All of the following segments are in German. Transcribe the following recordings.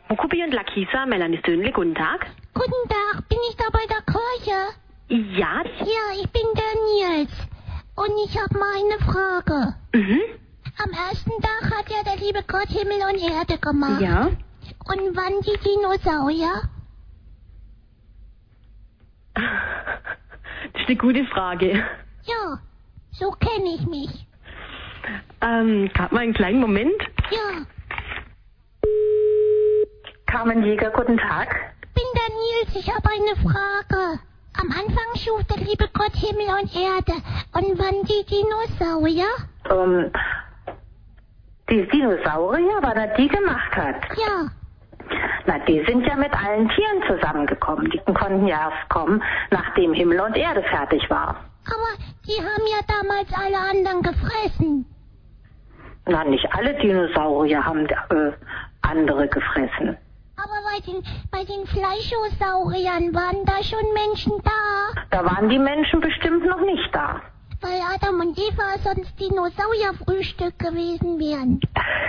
Mukubi und Lakisa, Melanie Sönle, guten Tag. Guten Tag, bin ich da bei der Kirche? Ja. Ja, ich bin der Nils. Und ich habe mal eine Frage. Am ersten Tag hat ja der liebe Gott Himmel und Erde gemacht. Ja. Und wann die Dinosaurier? Das ist eine gute Frage. Ja, so kenne ich mich. Gerade mal einen kleinen Moment. Ja, Carmen Jäger, guten Tag. bin der Nils, ich habe eine Frage. Am Anfang schuf der liebe Gott Himmel und Erde. Und wann die Dinosaurier? Die Dinosaurier, wann er die gemacht hat? Ja, Na, die sind ja mit allen Tieren zusammengekommen. Die konnten ja erst kommen, nachdem Himmel und Erde fertig war. aber die haben ja damals alle anderen gefressen. Na, nicht alle Dinosaurier haben andere gefressen. Aber bei den Fleischosauriern waren da schon Menschen da. Da waren die Menschen bestimmt noch nicht da. Weil Adam und Eva sonst Dinosaurierfrühstück gewesen wären.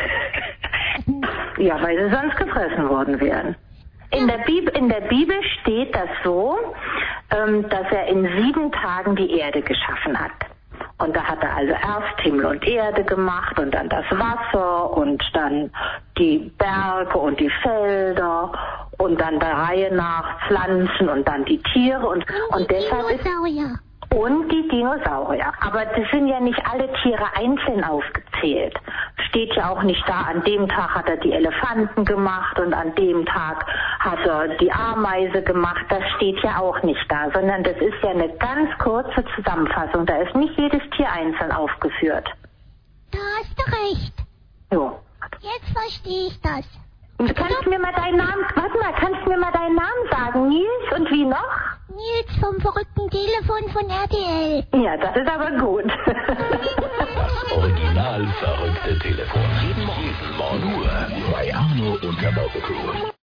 Ja, weil sie sonst gefressen worden wären. In der Bibel steht das so, dass er in 7 Tagen die Erde geschaffen hat. Und da hat er also erst Himmel und Erde gemacht und dann das Wasser und dann die Berge und die Felder und dann der Reihe nach Pflanzen und dann die Tiere und deshalb ist Dinosaurier. und die Dinosaurier. Aber das sind ja nicht alle Tiere einzeln aufgezählt. Steht ja auch nicht da, an dem Tag hat er die Elefanten gemacht und an dem Tag hat er die Ameise gemacht. Das steht ja auch nicht da, sondern das ist ja eine ganz kurze Zusammenfassung. Da ist nicht jedes Tier einzeln aufgeführt. Da hast du recht. Jo. Jetzt verstehe ich das. Kannst du mir mal deinen Namen sagen? Nils und wie noch? Nils vom verrückten Telefon von RTL. Ja, das ist aber gut. Das original verrückte Telefon. Jeden Morgen nur bei Arno und der Crew.